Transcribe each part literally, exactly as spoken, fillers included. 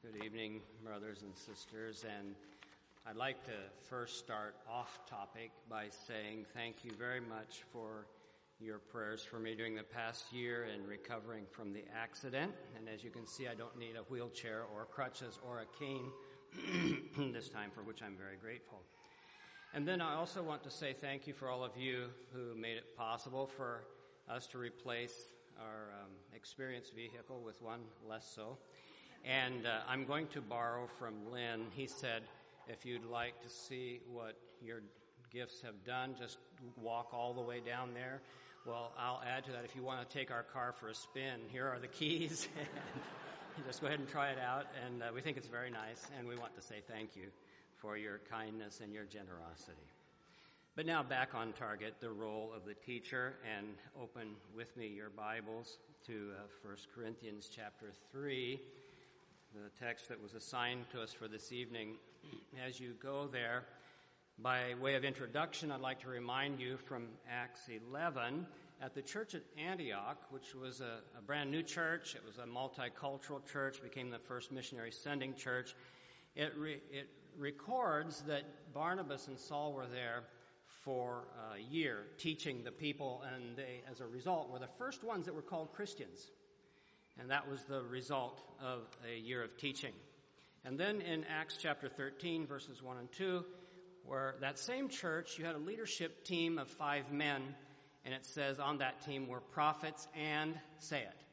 Good evening, brothers and sisters, and I'd like to first start off topic by saying thank you very much for your prayers for me during the past year in recovering from the accident. And as you can see, I don't need a wheelchair or crutches or a cane this time, for which I'm very grateful. And then I also want to say thank you for all of you who made it possible for us to replace our um, experienced vehicle with one less so. And uh, I'm going to borrow from Lynn. He said, if you'd like to see what your gifts have done, just walk all the way down there. Well, I'll add to that, if you want to take our car for a spin, here are the keys. And just go ahead and try it out. And uh, we think it's very nice, and we want to say thank you for your kindness and your generosity. But now back on target, the role of the teacher, and open with me your Bibles to uh, First Corinthians chapter three. The text that was assigned to us for this evening. As you go there, by way of introduction, I'd like to remind you from Acts eleven, at the church at Antioch, which was a, a brand new church. It was a multicultural church, became the first missionary sending church. It, re, it records that Barnabas and Saul were there for a year, teaching the people, and they, as a result, were the first ones that were called Christians. And that was the result of a year of teaching. And then in Acts chapter thirteen, verses one and two, where that same church, you had a leadership team of five men, and it says on that team were prophets and, say it,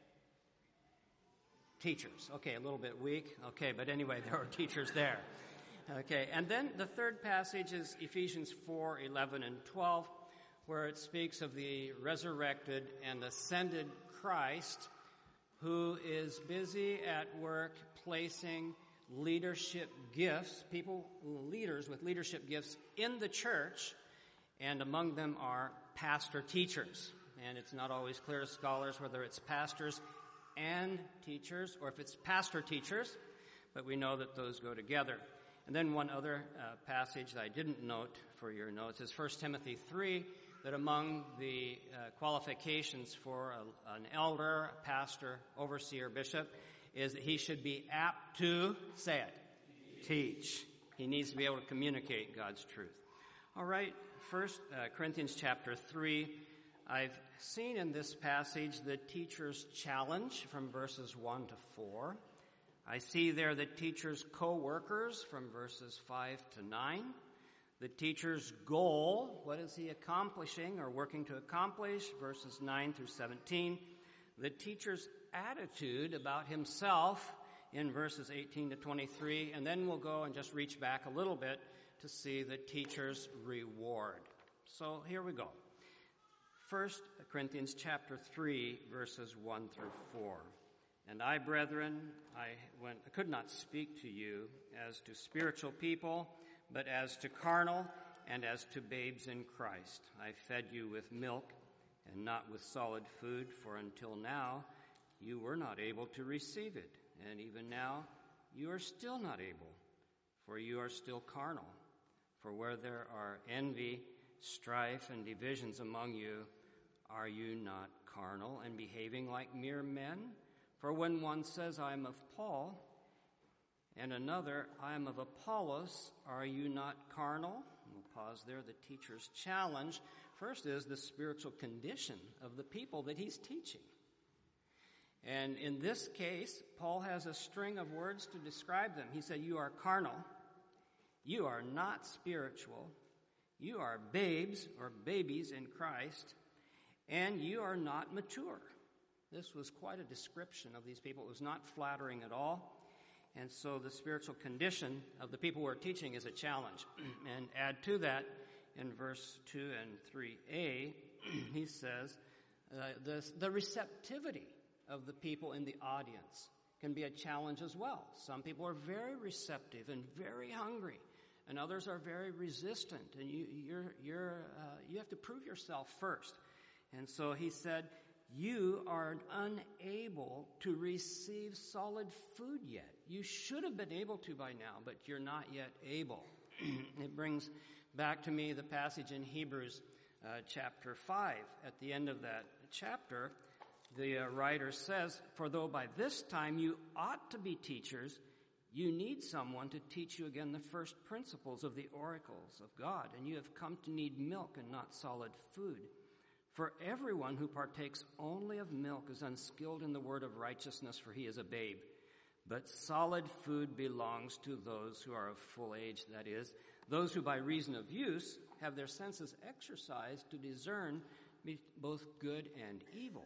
teachers. Okay, a little bit weak. Okay, but anyway, there were teachers there. Okay, and then the third passage is Ephesians four, eleven and twelve, where it speaks of the resurrected and ascended Christ, who is busy at work placing leadership gifts, people, leaders with leadership gifts in the church, and among them are pastor teachers. And it's not always clear to scholars whether it's pastors and teachers, or if it's pastor teachers, but we know that those go together. And then one other uh, passage that I didn't note for your notes is First Timothy three, that among the uh, qualifications for a, an elder, a pastor, overseer, bishop, is that he should be apt to, say it, teach. He needs to be able to communicate God's truth. All right, First uh, Corinthians chapter three, I've seen in this passage the teacher's challenge from verses one to four. I see there the teacher's co-workers from verses five to nine. The teacher's goal, what is he accomplishing or working to accomplish, verses nine through seventeen. The teacher's attitude about himself in verses eighteen to twenty-three. And then we'll go and just reach back a little bit to see the teacher's reward. So here we go. First Corinthians chapter three, verses one through four. And I, brethren, I went, I could not speak to you as to spiritual people, but as to carnal and as to babes in Christ. I fed you with milk and not with solid food, for until now you were not able to receive it. And even now you are still not able, for you are still carnal. For where there are envy, strife, and divisions among you, are you not carnal and behaving like mere men? For when one says, I am of Paul, and another, I am of Apollos, are you not carnal? We'll pause there. The teacher's challenge, first, is the spiritual condition of the people that he's teaching. And in this case, Paul has a string of words to describe them. He said, you are carnal, you are not spiritual, you are babes or babies in Christ, and you are not mature. This was quite a description of these people. It was not flattering at all. And so the spiritual condition of the people who are teaching is a challenge. And add to that, in verse two and three a, he says, uh, the, the receptivity of the people in the audience can be a challenge as well. Some people are very receptive and very hungry, and others are very resistant. And you, you're, you're, uh, you have to prove yourself first. And so he said, you are unable to receive solid food yet. You should have been able to by now, but you're not yet able. It brings back to me the passage in Hebrews uh, chapter five. At the end of that chapter, the uh, writer says, for though by this time you ought to be teachers, You need someone to teach you again the first principles of the oracles of God, and you have come to need milk and not solid food. For everyone who partakes only of milk is unskilled in the word of righteousness, for he is a babe. But solid food belongs to those who are of full age, that is, those who by reason of use have their senses exercised to discern both good and evil.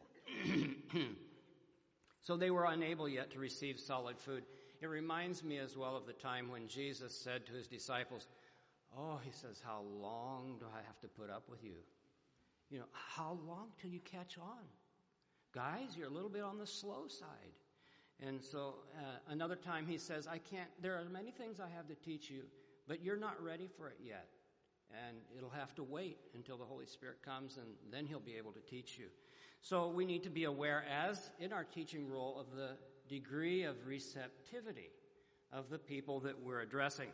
So they were unable yet to receive solid food. It reminds me as well of the time when Jesus said to his disciples, oh, he says, how long do I have to put up with you? You know, how long till you catch on? Guys, you're a little bit on the slow side. And so uh, another time he says, I can't, there are many things I have to teach you, but you're not ready for it yet. And it'll have to wait until the Holy Spirit comes, and then he'll be able to teach you. So we need to be aware, as in our teaching role, of the degree of receptivity of the people that we're addressing.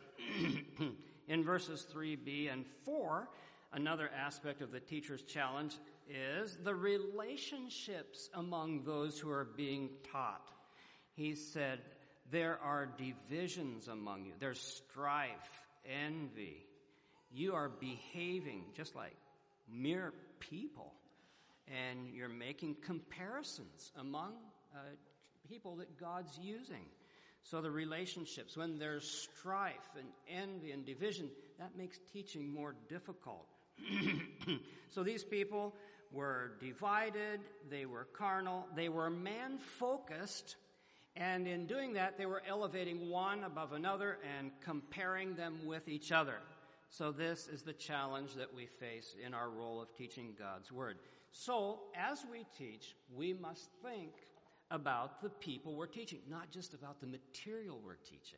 In verses three b and four, another aspect of the teacher's challenge is the relationships among those who are being taught. He said, there are divisions among you. There's strife, envy. You are behaving just like mere people, and you're making comparisons among uh, people that God's using. So the relationships, when there's strife and envy and division, that makes teaching more difficult. So these people were divided, they were carnal, they were man-focused, and in doing that, they were elevating one above another and comparing them with each other. So this is the challenge that we face in our role of teaching God's Word. So as we teach, we must think about the people we're teaching, not just about the material we're teaching.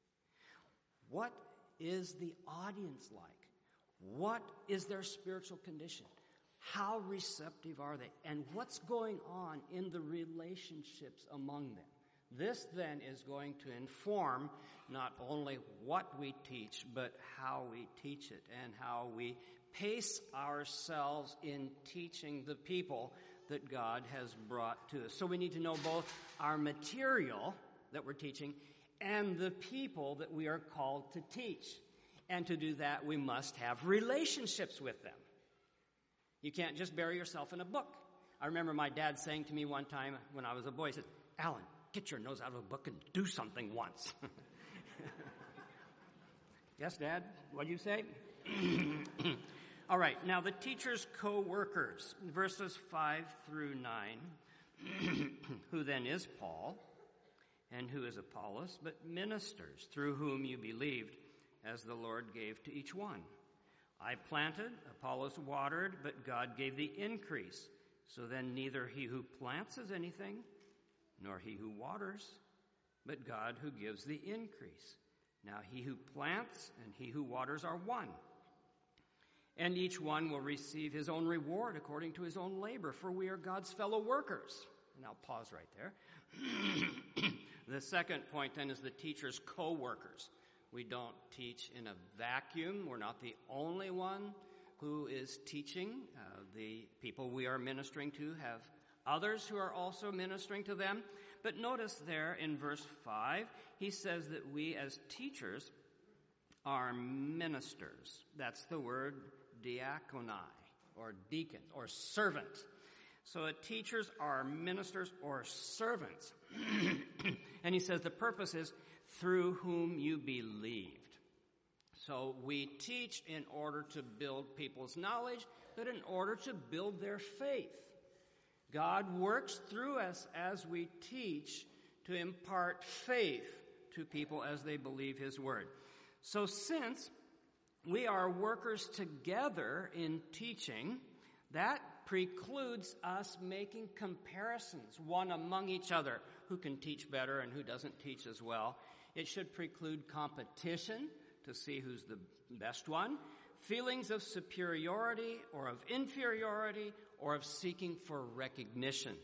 What is the audience like? What is their spiritual condition? How receptive are they? And what's going on in the relationships among them? This then is going to inform not only what we teach, but how we teach it and how we pace ourselves in teaching the people that God has brought to us. So we need to know both our material that we're teaching and the people that we are called to teach. And to do that, we must have relationships with them. You can't just bury yourself in a book. I remember my dad saying to me one time when I was a boy, he said, Alan, get your nose out of a book and do something once. Yes, Dad? What do you say? All right, now the teacher's co-workers, verses five through nine, who then is Paul, and who is Apollos, but ministers through whom you believed, as the Lord gave to each one. I planted, Apollos watered, but God gave the increase. So then neither he who plants is anything, nor he who waters, but God who gives the increase. Now he who plants and he who waters are one. And each one will receive his own reward according to his own labor, for we are God's fellow workers. And I'll pause right there. The second point then is the teacher's co-workers. We don't teach in a vacuum. We're not the only one who is teaching. Uh, the people we are ministering to have others who are also ministering to them. But notice there in verse five, he says that we as teachers are ministers. That's the word diakonai, or deacon, or servant. So uh, teachers are ministers or servants. And he says the purpose is through whom you believed. So we teach in order to build people's knowledge, but in order to build their faith. God works through us as we teach to impart faith to people as they believe his word. So since we are workers together in teaching, that precludes us making comparisons one among each other, who can teach better and who doesn't teach as well. It should preclude competition to see who's the best one, feelings of superiority or of inferiority or of seeking for recognition.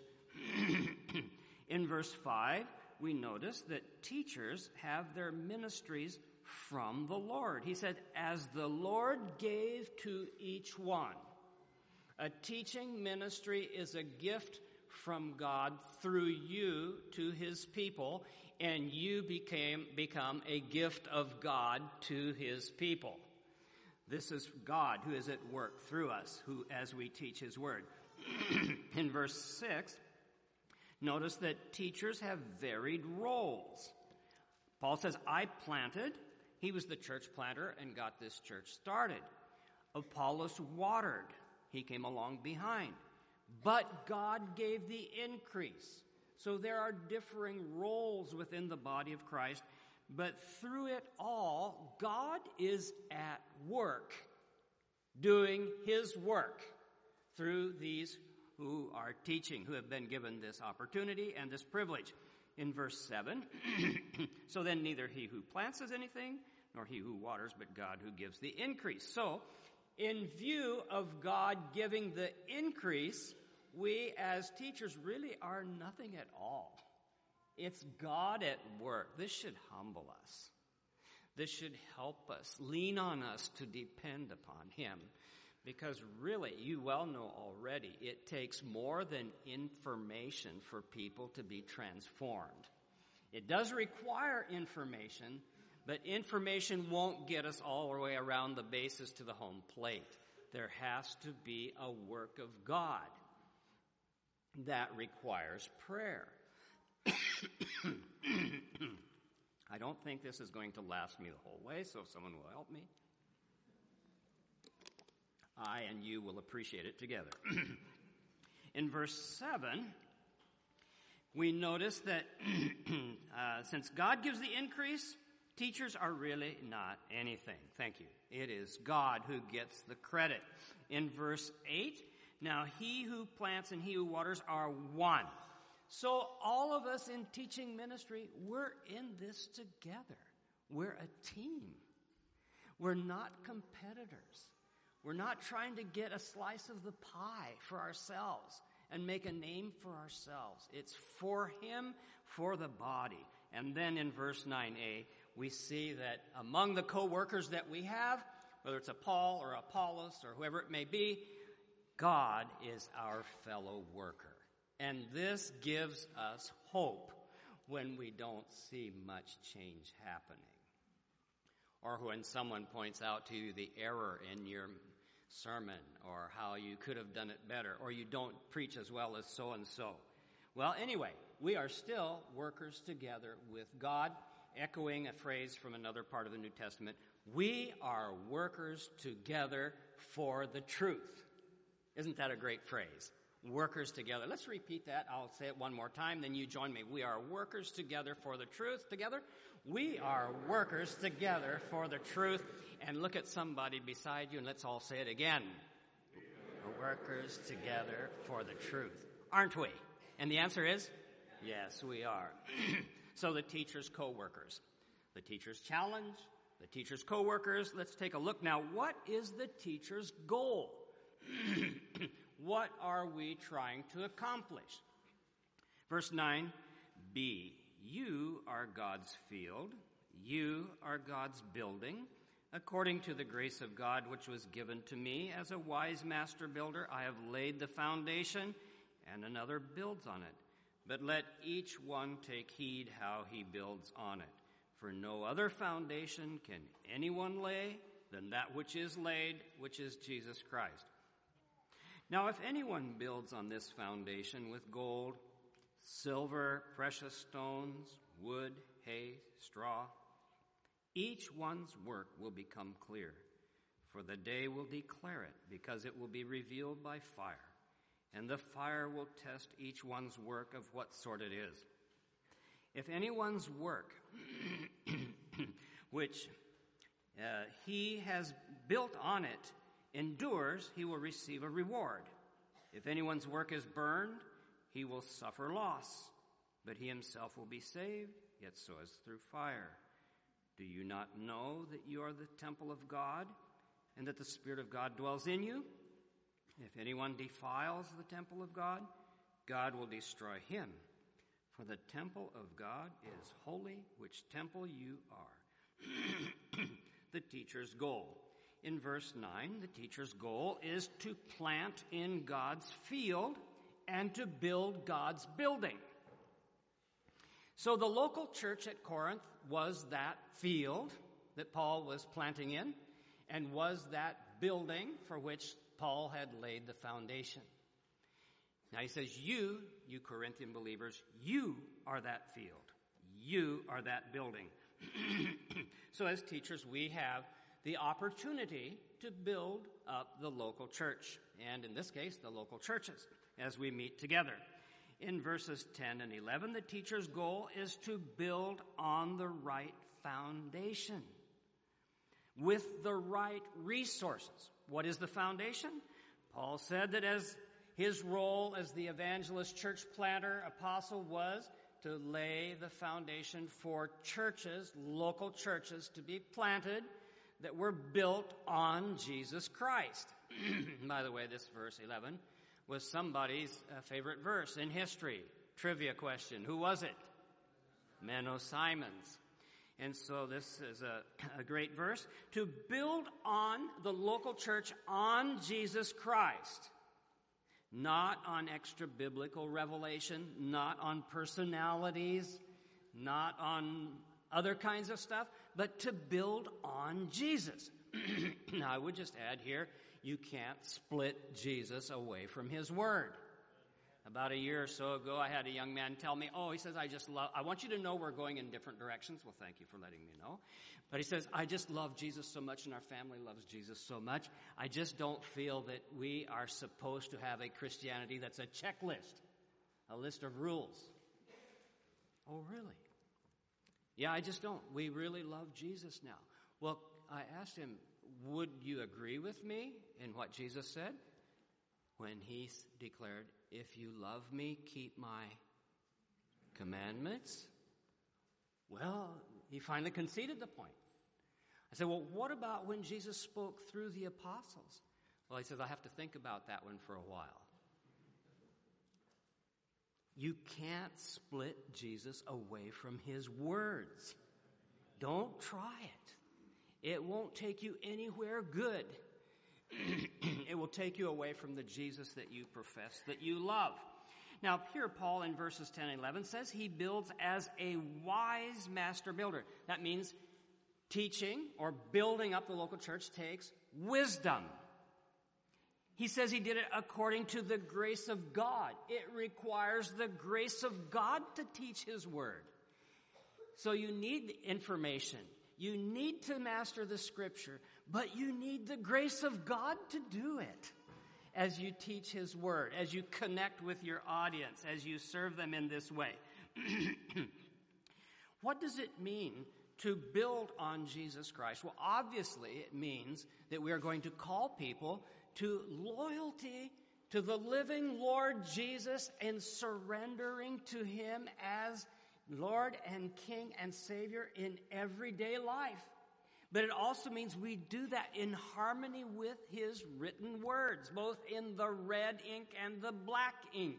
In verse five, we notice that teachers have their ministries from the Lord. He said, as the Lord gave to each one. A teaching ministry is a gift from God through you to his people, and you became become a gift of God to his people. This is God who is at work through us, who as we teach his word. In verse six, notice that teachers have varied roles. Paul says, I planted. He was the church planter and got this church started. Apollos watered. He came along behind. But God gave the increase. So there are differing roles within the body of Christ, but through it all, God is at work, doing his work through these who are teaching, who have been given this opportunity and this privilege. In verse seven, so then neither he who plants does anything, nor he who waters, but God who gives the increase. So, in view of God giving the increase, we as teachers really are nothing at all. It's God at work. This should humble us. This should help us, lean on us to depend upon him. Because really, you well know already, it takes more than information for people to be transformed. It does require information, but information won't get us all the way around the bases to the home plate. There has to be a work of God that requires prayer. I don't think this is going to last me the whole way, so if someone will help me, I and you will appreciate it together. In verse seven, we notice that uh, since God gives the increase, teachers are really not anything. Thank you. It is God who gets the credit. In verse eight, now he who plants and he who waters are one. So all of us in teaching ministry, we're in this together. We're a team. We're not competitors. We're not trying to get a slice of the pie for ourselves and make a name for ourselves. It's for him, for the body. And then in verse nine a, we see that among the co-workers that we have, whether it's a Paul or Apollos or whoever it may be, God is our fellow worker. And this gives us hope when we don't see much change happening. Or when someone points out to you the error in your sermon, or how you could have done it better, or you don't preach as well as so-and-so. Well, anyway, we are still workers together with God, echoing a phrase from another part of the New Testament. We are workers together for the truth. Isn't that a great phrase? Workers together. Let's repeat that. I'll say it one more time, then you join me. We are workers together for the truth. Together? We are workers together for the truth. And look at somebody beside you and let's all say it again. We're workers together for the truth. Aren't we? And the answer is? Yes, we are. So the teacher's co-workers. The teacher's challenge. The teacher's co-workers. Let's take a look now. What is the teacher's goal? What are we trying to accomplish? Verse nine b. You are God's field. You are God's building. According to the grace of God which was given to me as a wise master builder, I have laid the foundation, and another builds on it. But let each one take heed how he builds on it. For no other foundation can anyone lay than that which is laid, which is Jesus Christ. Now, if anyone builds on this foundation with gold, silver, precious stones, wood, hay, straw, each one's work will become clear, for the day will declare it, because it will be revealed by fire, and the fire will test each one's work of what sort it is. If anyone's work, which uh, he has built on it, endures, he will receive a reward. If anyone's work is burned, he will suffer loss, but he himself will be saved, yet so as through fire. Do you not know that you are the temple of God, and that the Spirit of God dwells in you? If anyone defiles the temple of God, God will destroy him. For the temple of God is holy, which temple you are. The teacher's goal. In verse nine, the teacher's goal is to plant in God's field and to build God's building. So the local church at Corinth was that field that Paul was planting in, and was that building for which Paul had laid the foundation. Now he says, you, you Corinthian believers, you are that field. You are that building. So as teachers, we have the opportunity to build up the local church, and in this case, the local churches, as we meet together. In verses ten and eleven, the teacher's goal is to build on the right foundation with the right resources. What is the foundation? Paul said that as his role as the evangelist, church planter, apostle was to lay the foundation for churches, local churches, to be planted that were built on Jesus Christ. By the way, this verse eleven was somebody's uh, favorite verse in history. Trivia question. Who was it? Menno Simons. And so this is a, a great verse. To build on the local church on Jesus Christ. Not on extra biblical revelation, not on personalities, not on other kinds of stuff, but to build on Jesus. Now, I would just add here, you can't split Jesus away from his word. About a year or so ago, I had a young man tell me, oh, he says, I just love, I want you to know we're going in different directions. Well, thank you for letting me know. But he says, I just love Jesus so much, and our family loves Jesus so much. I just don't feel that we are supposed to have a Christianity that's a checklist, a list of rules. Oh, really? Yeah, I just don't. We really love Jesus now. Well, I asked him, would you agree with me in what Jesus said? When he declared, if you love me, keep my commandments. Well, he finally conceded the point. I said, well, what about when Jesus spoke through the apostles? Well, he says, I have to think about that one for a while. You can't split Jesus away from his words. Don't try it. It won't take you anywhere good. It will take you away from the Jesus that you profess, that you love. Now, here Paul in verses ten and eleven says he builds as a wise master builder. That means teaching or building up the local church takes wisdom. He says he did it according to the grace of God. It requires the grace of God to teach his word. So you need information. You need to master the scripture, but you need the grace of God to do it as you teach his word, as you connect with your audience, as you serve them in this way. What does it mean to build on Jesus Christ? Well, obviously it means that we are going to call people to loyalty to the living Lord Jesus and surrendering to him as Lord and King and Savior in everyday life. But it also means we do that in harmony with his written words, both in the red ink and the black ink.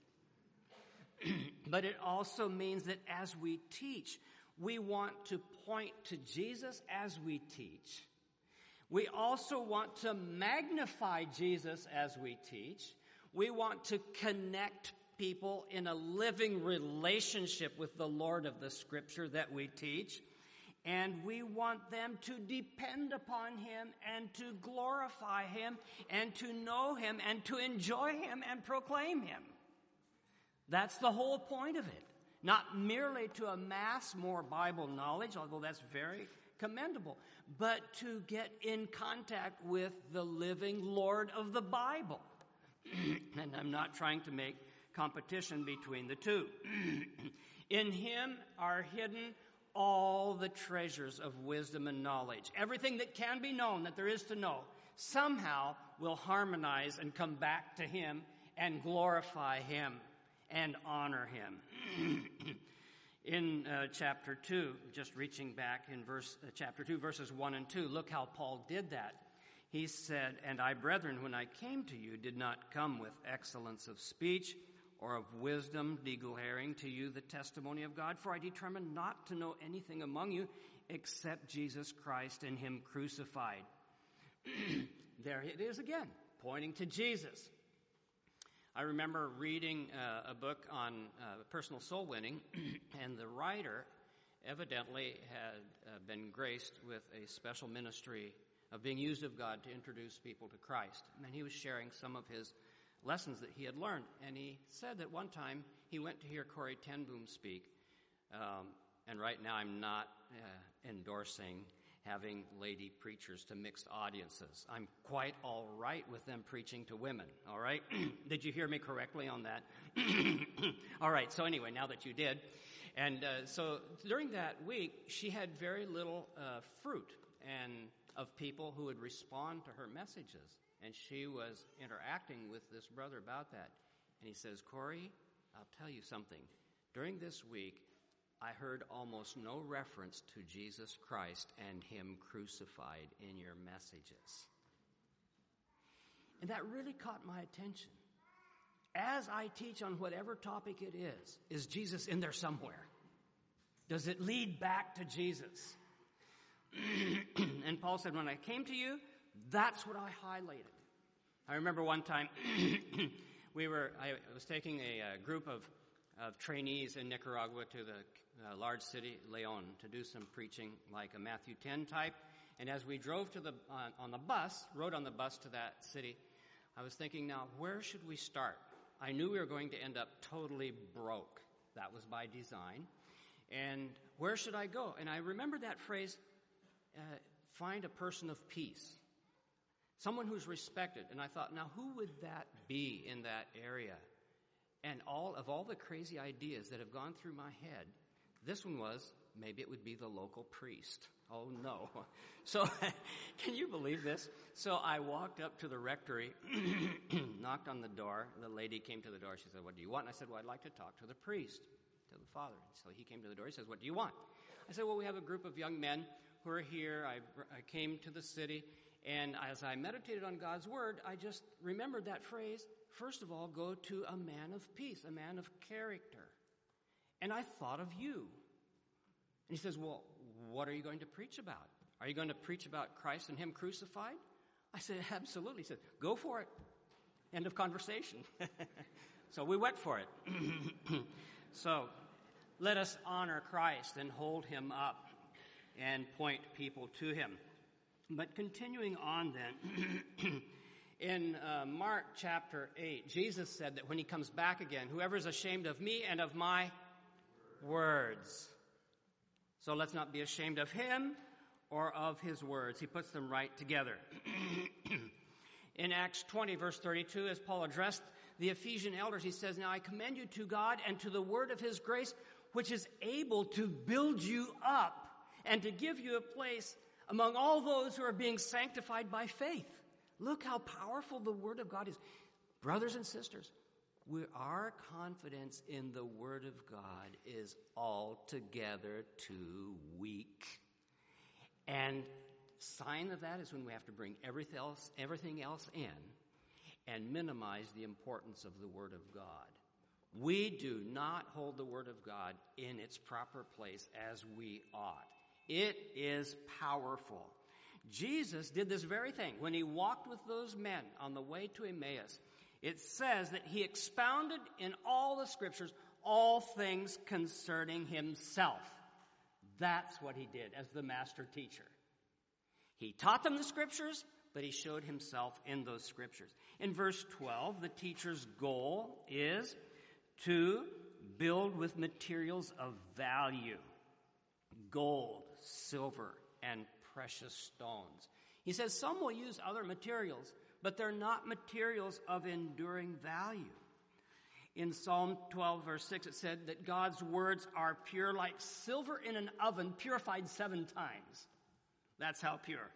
But it also means that as we teach, we want to point to Jesus as we teach. We also want to magnify Jesus as we teach. We want to connect people in a living relationship with the Lord of the Scripture that we teach. And we want them to depend upon him and to glorify him and to know him and to enjoy him and proclaim him. That's the whole point of it. Not merely to amass more Bible knowledge, although that's very commendable, but to get in contact with the living Lord of the Bible. And I'm not trying to make competition between the two. In him are hidden all the treasures of wisdom and knowledge. Everything that can be known, that there is to know, somehow will harmonize and come back to him and glorify him and honor him. In uh, chapter two, just reaching back in verse uh, chapter two, verses one and two, look how Paul did that. He said, "And I, brethren, when I came to you, did not come with excellence of speech or of wisdom, declaring to you the testimony of God, for I determined not to know anything among you except Jesus Christ and him crucified." There it is again, pointing to Jesus. I remember reading uh, a book on uh, personal soul winning, and the writer evidently had uh, been graced with a special ministry of being used of God to introduce people to Christ. And he was sharing some of his lessons that he had learned. And he said that one time he went to hear Corrie ten Boom speak. Um, and right now I'm not uh, endorsing having lady preachers to mixed audiences. I'm quite all right with them preaching to women, all right? Did you hear me correctly on that? All right, so anyway, now that you did. And uh, so during that week, she had very little uh, fruit and of people who would respond to her messages. And she was interacting with this brother about that. And he says, Corrie, I'll tell you something. During this week, I heard almost no reference to Jesus Christ and him crucified in your messages. And that really caught my attention. As I teach on whatever topic it is, is Jesus in there somewhere? Does it lead back to Jesus? And Paul said, when I came to you, that's what I highlighted. I remember one time we were, I was taking a, a group of, of trainees in Nicaragua to the uh, large city, Leon, to do some preaching like a Matthew ten type. And as we drove to the, uh, on the bus, rode on the bus to that city, I was thinking, now, where should we start? I knew we were going to end up totally broke. That was by design. And where should I go? And I remember that phrase, uh, find a person of peace. Someone who's respected. And I thought, now who would that be in that area? And all of all the crazy ideas that have gone through my head, this one was, maybe it would be the local priest. Oh no. So, can you believe this? So I walked up to the rectory, knocked on the door. The lady came to the door. She said, what do you want? And I said, well, I'd like to talk to the priest, to the father. So he came to the door. He says, what do you want? I said, well, we have a group of young men who are here. I, I came to the city. And as I meditated on God's word, I just remembered that phrase, first of all, go to a man of peace, a man of character. And I thought of you. And he says, well, what are you going to preach about? Are you going to preach about Christ and him crucified? I said, absolutely. He said, go for it. End of conversation. So we went for it. So let us honor Christ and hold him up and point people to him. But continuing on then, in uh, Mark chapter eight, Jesus said that when he comes back again, whoever is ashamed of me and of my words. So let's not be ashamed of him or of his words. He puts them right together. In Acts twenty, verse thirty-two, as Paul addressed the Ephesian elders, he says, now I commend you to God and to the word of his grace, which is able to build you up and to give you a place among all those who are being sanctified by faith. Look how powerful the word of God is. Brothers and sisters, we, our confidence in the word of God is altogether too weak. And sign of that is when we have to bring everything else, everything else in and minimize the importance of the word of God. We do not hold the word of God in its proper place as we ought. It is powerful. Jesus did this very thing. When he walked with those men on the way to Emmaus, it says that he expounded in all the scriptures all things concerning himself. That's what he did as the master teacher. He taught them the scriptures, but he showed himself in those scriptures. In verse twelve, the teacher's goal is to build with materials of value. Gold, silver, and precious stones. He says some will use other materials, but they're not materials of enduring value. In Psalm twelve, verse six, it said that God's words are pure like silver in an oven, purified seven times. That's how pure.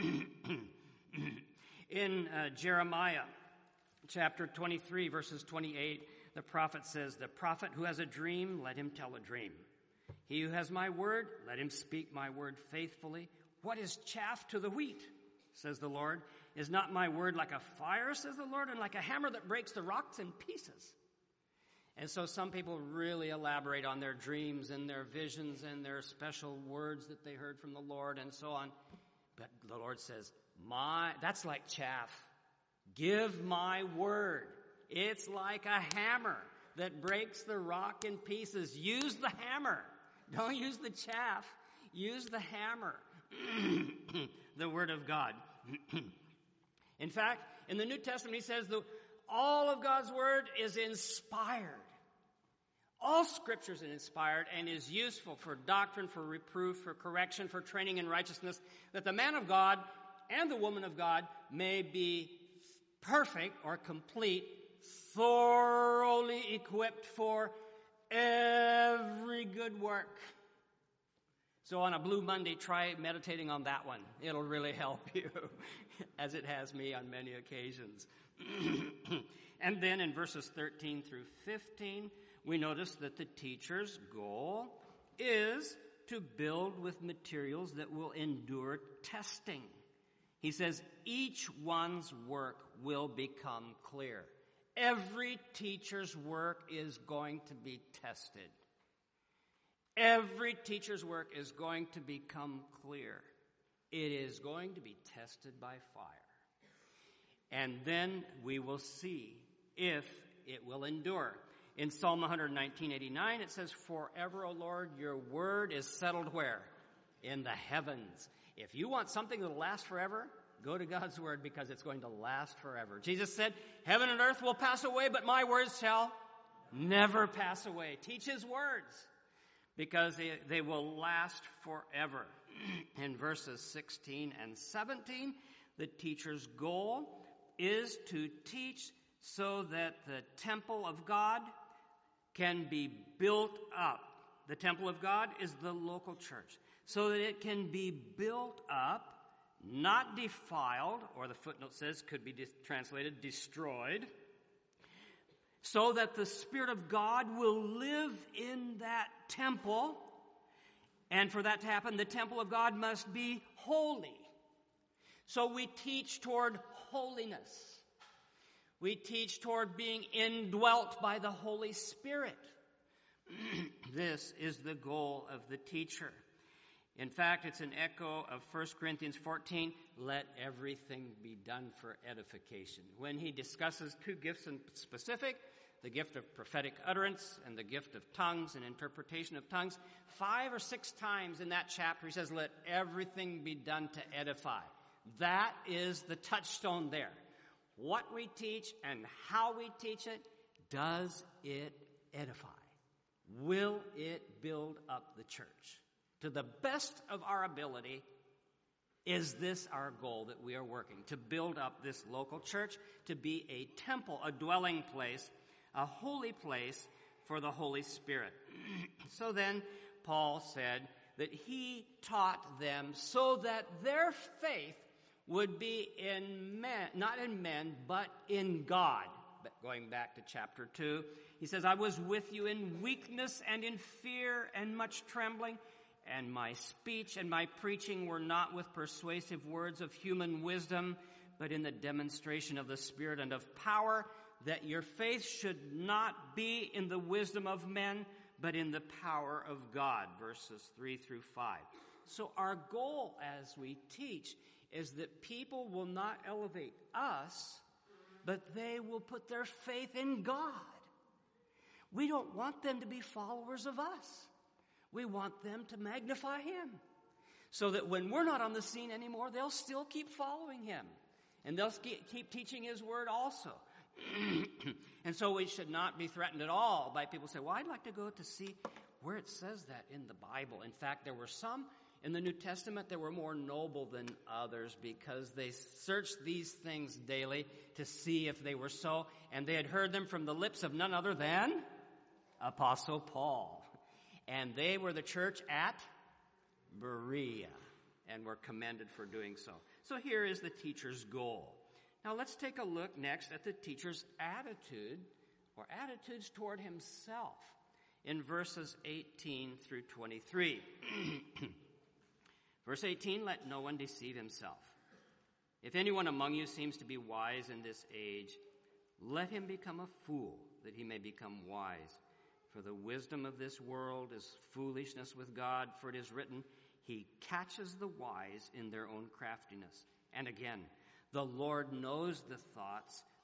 In uh, Jeremiah chapter twenty-three, verses twenty-eight, the prophet says, the prophet who has a dream, let him tell a dream. He who has my word, let him speak my word faithfully. What is chaff to the wheat, says the Lord? Is not my word like a fire, says the Lord, and like a hammer that breaks the rocks in pieces? And so some people really elaborate on their dreams and their visions and their special words that they heard from the Lord and so on. But the Lord says, "My that's like chaff. Give my word. It's like a hammer that breaks the rock in pieces. Use the hammer. Don't use the chaff. Use the hammer. The Word of God. In fact, in the New Testament, he says that all of God's Word is inspired. All Scripture is inspired and is useful for doctrine, for reproof, for correction, for training in righteousness, that the man of God and the woman of God may be perfect or complete, thoroughly equipped for every good work. So on a Blue Monday, try meditating on that one. It'll really help you, as it has me on many occasions. And then in verses thirteen through fifteen, we notice that the teacher's goal is to build with materials that will endure testing. He says each one's work will become clear. Every teacher's work is going to be tested. Every teacher's work is going to become clear. It is going to be tested by fire. And then we will see if it will endure. In Psalm one nineteen, eighty-nine, it says, "Forever, O Lord, your word is settled where? In the heavens." If you want something that will last forever, go to God's word, because it's going to last forever. Jesus said, "Heaven and earth will pass away, but my words shall never pass away." Teach his words, because they, they will last forever. In verses sixteen and seventeen, the teacher's goal is to teach so that the temple of God can be built up. The temple of God is the local church. So that it can be built up, not defiled, or the footnote says could be dis- translated destroyed, so that the Spirit of God will live in that temple. And for that to happen, the temple of God must be holy. So we teach toward holiness. We teach toward being indwelt by the Holy Spirit. This is the goal of the teacher. In fact, it's an echo of First Corinthians fourteen, "Let everything be done for edification." When he discusses two gifts in specific, the gift of prophetic utterance and the gift of tongues and interpretation of tongues, five or six times in that chapter he says, "Let everything be done to edify." That is the touchstone there. What we teach and how we teach it, does it edify? Will it build up the church? To the best of our ability, is this our goal that we are working? To build up this local church, to be a temple, a dwelling place, a holy place for the Holy Spirit. So then, Paul said that he taught them so that their faith would be in men, not in men, but in God. But going back to chapter two, he says, "I was with you in weakness and in fear and much trembling, and my speech and my preaching were not with persuasive words of human wisdom, but in the demonstration of the Spirit and of power, that your faith should not be in the wisdom of men, but in the power of God." Verses three through five. So our goal as we teach is that people will not elevate us, but they will put their faith in God. We don't want them to be followers of us. We want them to magnify him, so that when we're not on the scene anymore, they'll still keep following him, and they'll keep teaching his word also. And so we should not be threatened at all by people say, "Well, I'd like to go to see where it says that in the Bible." In fact, there were some in the New Testament that were more noble than others, because they searched these things daily to see if they were so, and they had heard them from the lips of none other than Apostle Paul. And they were the church at Berea and were commended for doing so. So here is the teacher's goal. Now let's take a look next at the teacher's attitude, or attitudes toward himself, in verses eighteen through twenty-three. Verse eighteen, "Let no one deceive himself. If anyone among you seems to be wise in this age, let him become a fool, that he may become wise. For the wisdom of this world is foolishness with God, for it is written, he catches the wise in their own craftiness. And again, the Lord knows the thoughts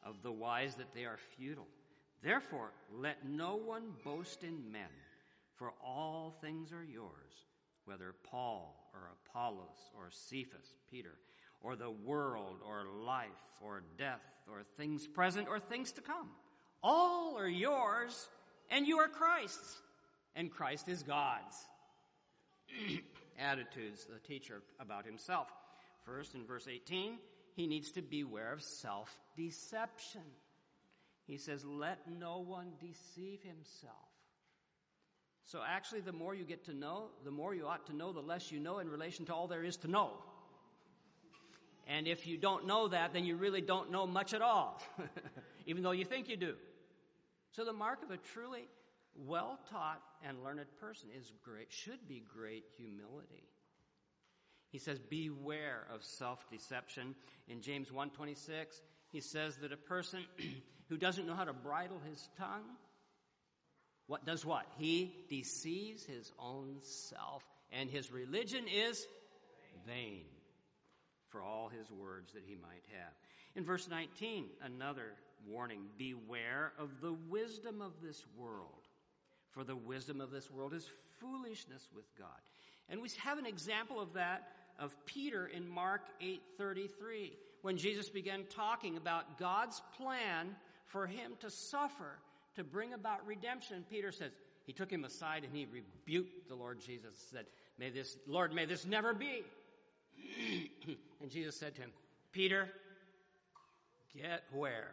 of the wise that they are futile. Therefore, let no one boast in men, for all things are yours, whether Paul or Apollos or Cephas, Peter, or the world or life or death or things present or things to come. All are yours, and you are Christ's, and Christ is God's. Attitudes, the teacher about himself. First, in verse eighteen, he needs to beware of self-deception. He says, let no one deceive himself. So actually, the more you get to know, the more you ought to know, the less you know in relation to all there is to know. And if you don't know that, then you really don't know much at all, even though you think you do. So the mark of a truly well-taught and learned person is great, should be great humility. He says, beware of self-deception. In James one twenty-six, he says that a person who doesn't know how to bridle his tongue, what does what? He deceives his own self, and his religion is vain for all his words that he might have. In verse nineteen, another warning, beware of the wisdom of this world, for the wisdom of this world is foolishness with God. And we have an example of that of Peter in Mark eight thirty-three, when Jesus began talking about God's plan for him to suffer, to bring about redemption. Peter says, he took him aside and he rebuked the Lord Jesus and said, May this, Lord, may this never be. And Jesus said to him, Peter, get where?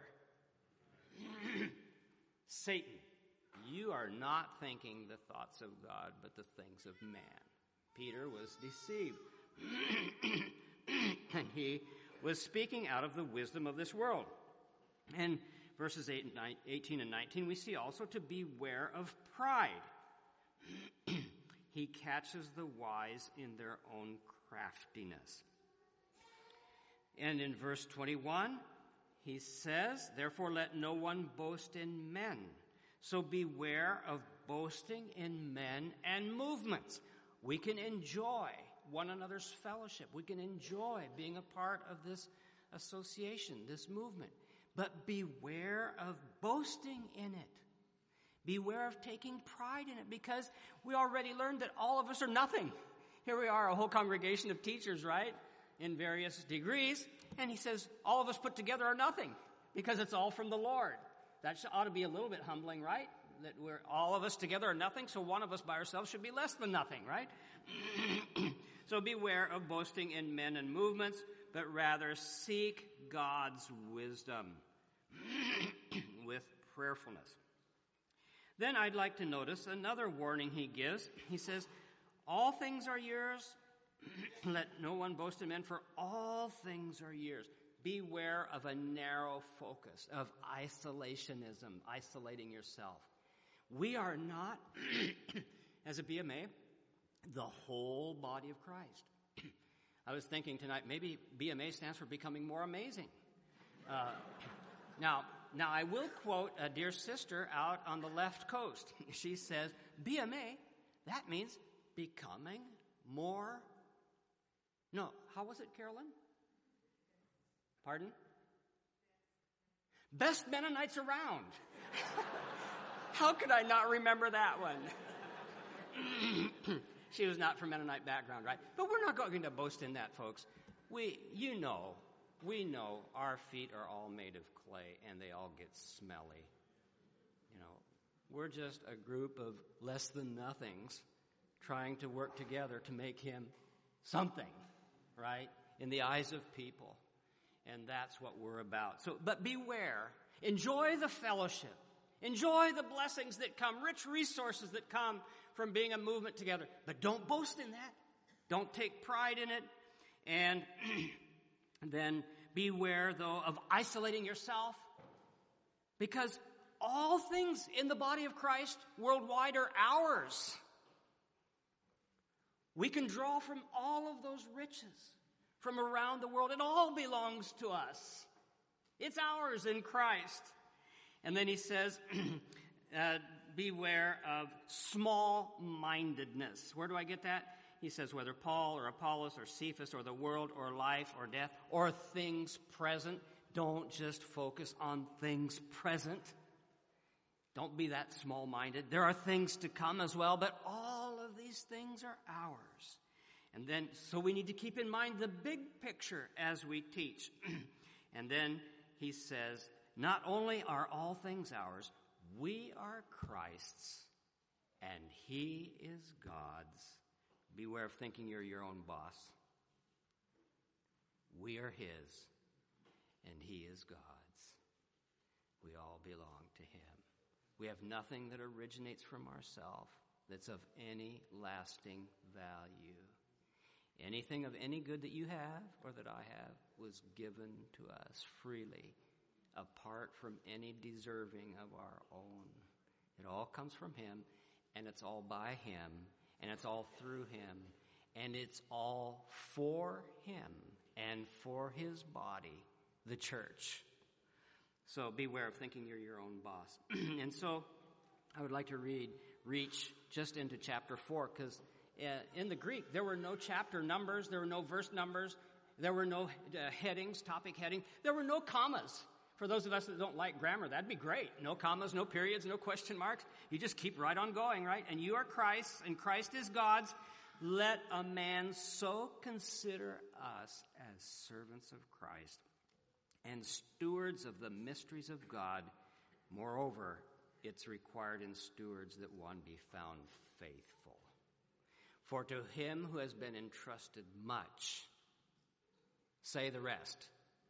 Satan, you are not thinking the thoughts of God, but the things of man. Peter was deceived. And he was speaking out of the wisdom of this world. And verses eighteen and nineteen, we see also to beware of pride. He catches the wise in their own craftiness. And in verse twenty-one, he says, therefore let no one boast in men. So beware of boasting in men and movements. We can enjoy one another's fellowship. We can enjoy being a part of this association, this movement. But beware of boasting in it. Beware of taking pride in it, because we already learned that all of us are nothing. Here we are, a whole congregation of teachers, right, in various degrees, and he says all of us put together are nothing, because it's all from the Lord. That ought to be a little bit humbling, right? That we're all of us together are nothing, so one of us by ourselves should be less than nothing, right? So beware of boasting in men and movements, but rather seek God's wisdom with prayerfulness. Then I'd like to notice another warning he gives. He says, all things are yours. Let no one boast in men, for all things are yours. Beware of a narrow focus, of isolationism, isolating yourself. We are not, as a B M A, the whole body of Christ. I was thinking tonight, maybe B M A stands for becoming more amazing. Uh, now, now I will quote a dear sister out on the left coast. She says, B M A, that means becoming more. No, how was it, Carolyn? Pardon? Best Mennonites around. How could I not remember that one? She was not from Mennonite background, right? But we're not going to boast in that, folks. We, you know, we know our feet are all made of clay and they all get smelly. You know, we're just a group of less than nothings trying to work together to make him something, right? In the eyes of people. And that's what we're about. So, but beware. Enjoy the fellowship. Enjoy the blessings that come, rich resources that come from being a movement together. But don't boast in that. Don't take pride in it. And then beware, though, of isolating yourself. Because all things in the body of Christ worldwide are ours. We can draw from all of those riches from around the world. It all belongs to us. It's ours in Christ. And then he says, uh, beware of small-mindedness. Where do I get that? He says, whether Paul or Apollos or Cephas or the world or life or death or things present. Don't just focus on things present. Don't be that small-minded. There are things to come as well, but all of these things are ours. And then, so we need to keep in mind the big picture as we teach. And then he says, not only are all things ours, we are Christ's, and he is God's. Beware of thinking you're your own boss. We are his, and he is God's. We all belong to him. We have nothing that originates from ourselves that's of any lasting value. Anything of any good that you have or that I have was given to us freely, apart from any deserving of our own. It all comes from him, and it's all by him, and it's all through him, and it's all for him and for his body, the church. So beware of thinking you're your own boss. And so I would like to read, reach just into chapter four, because uh, in the Greek, there were no chapter numbers, there were no verse numbers, there were no uh, headings, topic heading, there were no commas. For those of us that don't like grammar, that'd be great. No commas, no periods, no question marks. You just keep right on going, right? And you are Christ's, and Christ is God's. Let a man so consider us as servants of Christ and stewards of the mysteries of God. Moreover, it's required in stewards that one be found faithful. For to him who has been entrusted much, say the rest,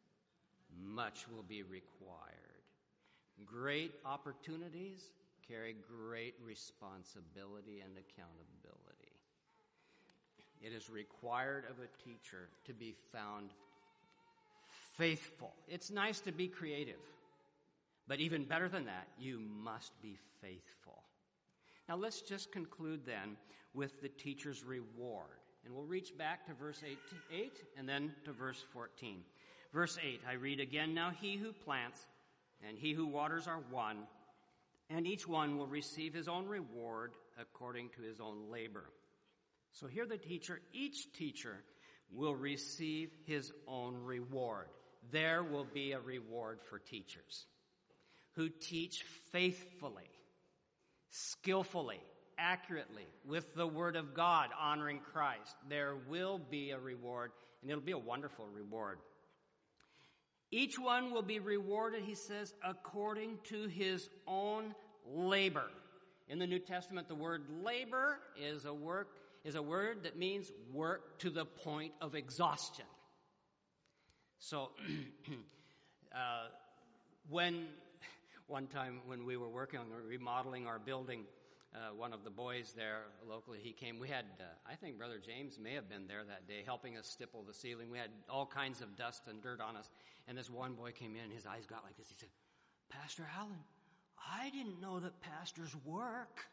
much will be required. Great opportunities carry great responsibility and accountability. It is required of a teacher to be found faithful. It's nice to be creative, but even better than that, you must be faithful. Now let's just conclude then with the teacher's reward. And we'll reach back to verse eight and then to verse fourteen. Verse eight, I read again, now he who plants and he who waters are one, and each one will receive his own reward according to his own labor. So here the teacher, each teacher will receive his own reward. There will be a reward for teachers who teach faithfully, skillfully, accurately, with the word of God, honoring Christ. There will be a reward, and it'll be a wonderful reward. Each one will be rewarded, he says, according to his own labor. In the New Testament, the word labor is a work is a word that means work to the point of exhaustion. So, uh, when one time when we were working on remodeling our building, uh, one of the boys there locally, he came. We had, uh, I think Brother James may have been there that day, helping us stipple the ceiling. We had all kinds of dust and dirt on us. And this one boy came in, and his eyes got like this. He said, Pastor Allen, I didn't know that pastors work.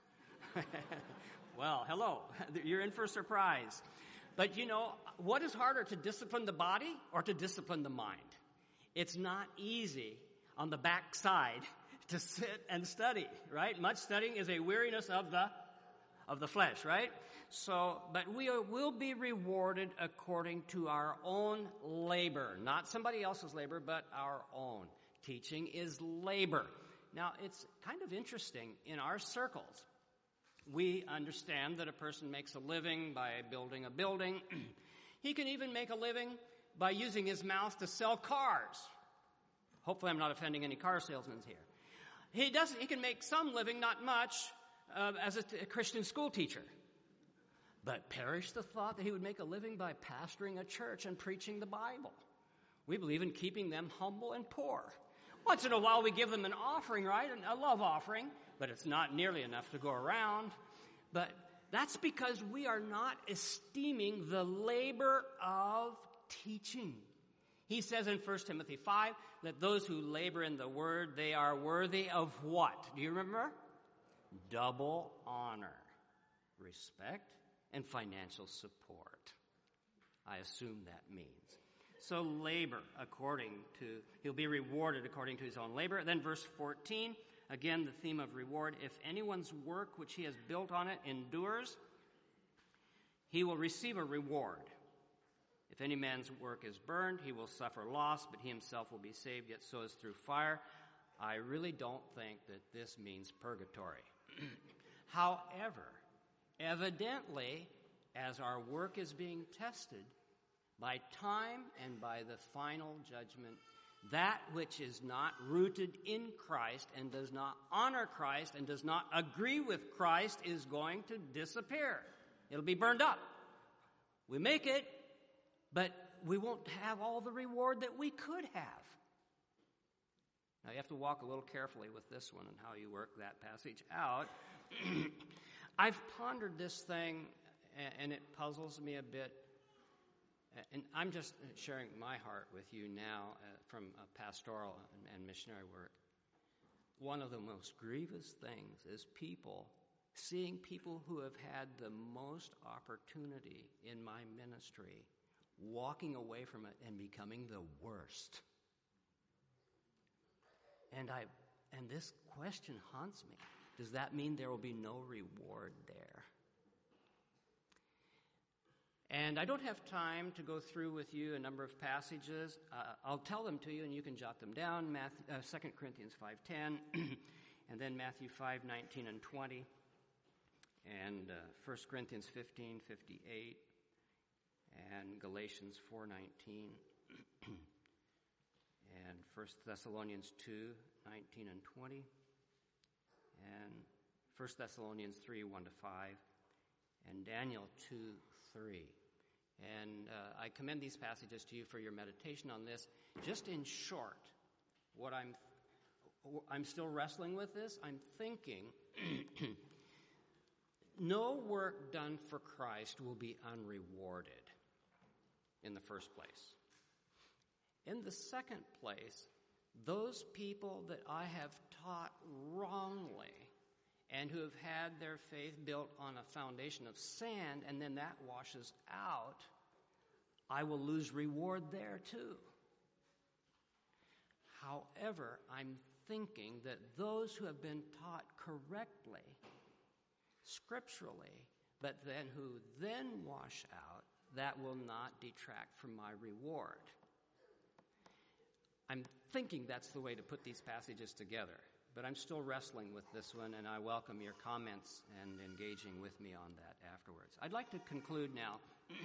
Well, hello. You're in for a surprise. But, you know, what is harder, to discipline the body or to discipline the mind? It's not easy on the backside to sit and study, right? Much studying is a weariness of the of the flesh, right? So, but we are, will be rewarded according to our own labor, not somebody else's labor, but our own. Teaching is labor. Now, it's kind of interesting in our circles. We understand that a person makes a living by building a building. He can even make a living by using his mouth to sell cars. Hopefully I'm not offending any car salesmen here. He does. He can make some living, not much, uh, as a, a Christian school teacher. But perish the thought that he would make a living by pastoring a church and preaching the Bible. We believe in keeping them humble and poor. Once in a while we give them an offering, right? A love offering. But it's not nearly enough to go around. But that's because we are not esteeming the labor of teaching. He says in First Timothy five that those who labor in the word, they are worthy of what? Do you remember? Double honor, respect, and financial support. I assume that means. So labor according to, he'll be rewarded according to his own labor. Then verse fourteen, again, the theme of reward. If anyone's work which he has built on it endures, he will receive a reward. If any man's work is burned, he will suffer loss, but he himself will be saved, yet so is through fire. I really don't think that this means purgatory. However, evidently, as our work is being tested, by time and by the final judgment, that which is not rooted in Christ and does not honor Christ and does not agree with Christ is going to disappear. It'll be burned up. We make it, but we won't have all the reward that we could have. Now, you have to walk a little carefully with this one and how you work that passage out. I've pondered this thing, and it puzzles me a bit. And I'm just sharing my heart with you now uh, from uh, pastoral and, and missionary work. One of the most grievous things is people, seeing people who have had the most opportunity in my ministry, walking away from it and becoming the worst. And I, and this question haunts me. Does that mean there will be no reward there? And I don't have time to go through with you a number of passages. Uh, I'll tell them to you, and you can jot them down. Matthew, uh, Second Corinthians five ten, and then Matthew five nineteen and twenty, and uh, First Corinthians fifteen fifty-eight, and Galatians four nineteen, and First Thessalonians two nineteen and twenty, and First Thessalonians three one to five, and Daniel two three. And uh, I commend these passages to you for your meditation on this. Just in short, what I'm I'm still wrestling with this. I'm thinking no work done for Christ will be unrewarded in the first place. In the second place, those people that I have taught wrongly and who have had their faith built on a foundation of sand, and then that washes out, I will lose reward there too. However, I'm thinking that those who have been taught correctly, scripturally, but then who then wash out, that will not detract from my reward. I'm thinking that's the way to put these passages together. But I'm still wrestling with this one, and I welcome your comments and engaging with me on that afterwards. I'd like to conclude now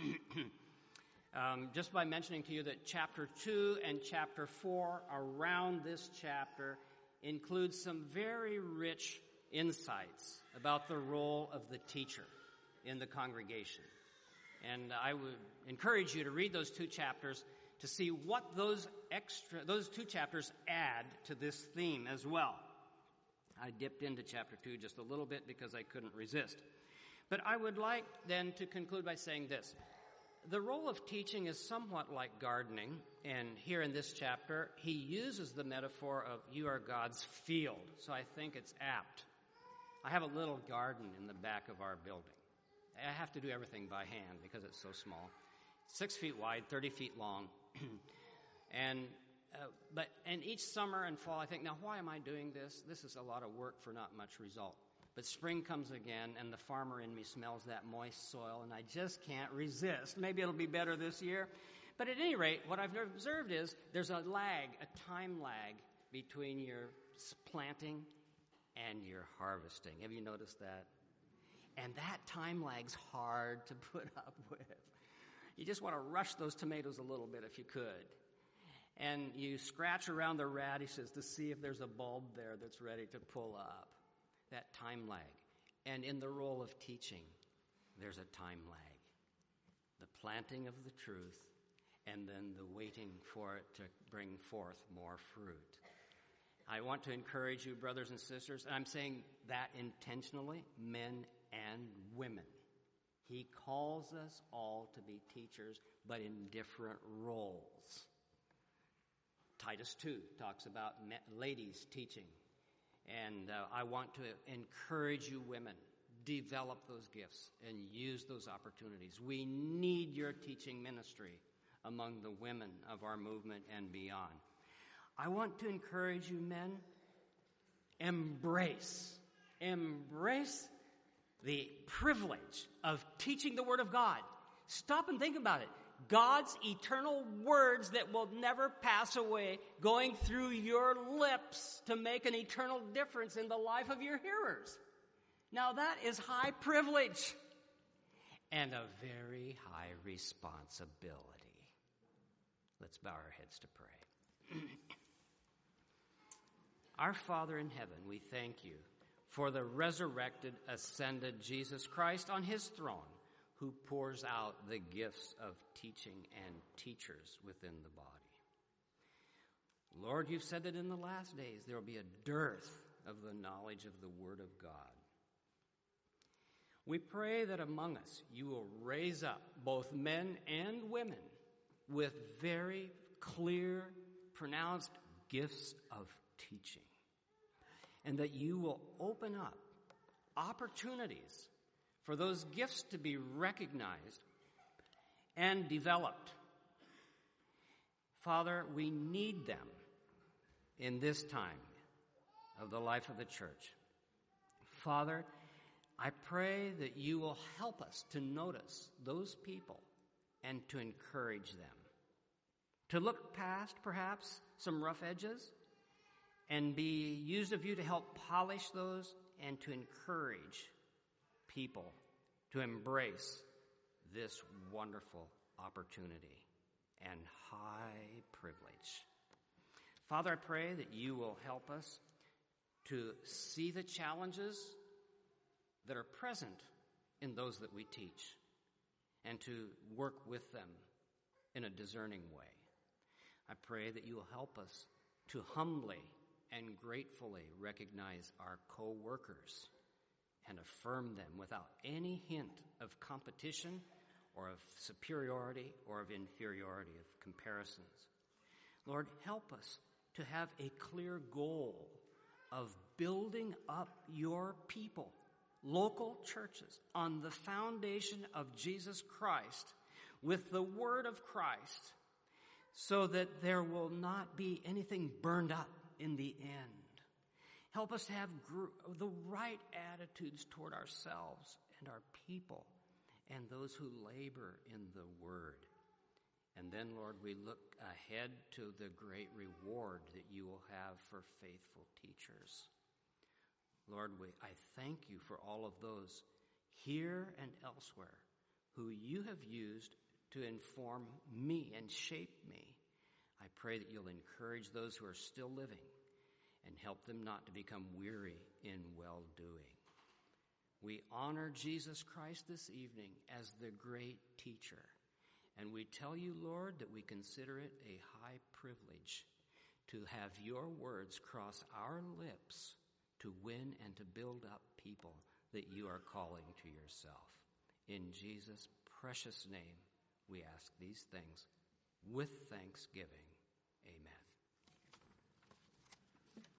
um, just by mentioning to you that chapter two and chapter four around this chapter include some very rich insights about the role of the teacher in the congregation. And I would encourage you to read those two chapters to see what those extra, those two chapters add to this theme as well. I dipped into chapter two just a little bit because I couldn't resist. But I would like then to conclude by saying this. The role of teaching is somewhat like gardening, and here in this chapter, he uses the metaphor of you are God's field, so I think it's apt. I have a little garden in the back of our building. I have to do everything by hand because it's so small. Six feet wide, thirty feet long. and uh, but and each summer and fall, I think, now why am I doing this? This is a lot of work for not much result. But spring comes again, and the farmer in me smells that moist soil, and I just can't resist. Maybe it'll be better this year. But at any rate, what I've observed is there's a lag, a time lag, between your planting and your harvesting. Have you noticed that? And that time lag's hard to put up with. You just want to rush those tomatoes a little bit if you could. And you scratch around the radishes to see if there's a bulb there that's ready to pull up. That time lag. And in the role of teaching, there's a time lag. The planting of the truth and then the waiting for it to bring forth more fruit. I want to encourage you, brothers and sisters, and I'm saying that intentionally, men and women. He calls us all to be teachers, but in different roles. Titus two talks about ladies teaching. And uh, I want to encourage you women, develop those gifts and use those opportunities. We need your teaching ministry among the women of our movement and beyond. I want to encourage you men, embrace, embrace the privilege of teaching the Word of God. Stop and think about it. God's eternal words that will never pass away going through your lips to make an eternal difference in the life of your hearers. Now that is high privilege and a very high responsibility. Let's bow our heads to pray. Our Father in heaven, we thank you for the resurrected, ascended Jesus Christ on his throne, who pours out the gifts of teaching and teachers within the body. Lord, you've said that in the last days there will be a dearth of the knowledge of the Word of God. We pray that among us you will raise up both men and women with very clear, pronounced gifts of teaching, and that you will open up opportunities for those gifts to be recognized and developed. Father, we need them in this time of the life of the church. Father, I pray that you will help us to notice those people and to encourage them, to look past perhaps some rough edges and be used of you to help polish those and to encourage people to embrace this wonderful opportunity and high privilege. Father, I pray that you will help us to see the challenges that are present in those that we teach and to work with them in a discerning way. I pray that you will help us to humbly and gratefully recognize our co-workers and affirm them without any hint of competition or of superiority or of inferiority of comparisons. Lord, help us to have a clear goal of building up your people, local churches, on the foundation of Jesus Christ with the Word of Christ, so that there will not be anything burned up in the end. Help us to have gr- the right attitudes toward ourselves and our people and those who labor in the Word. And then, Lord, we look ahead to the great reward that you will have for faithful teachers. Lord, we, I thank you for all of those here and elsewhere who you have used to inform me and shape me. I pray that you'll encourage those who are still living and help them not to become weary in well-doing. We honor Jesus Christ this evening as the great teacher. And we tell you, Lord, that we consider it a high privilege to have your words cross our lips to win and to build up people that you are calling to yourself. In Jesus' precious name, we ask these things with thanksgiving. Amen.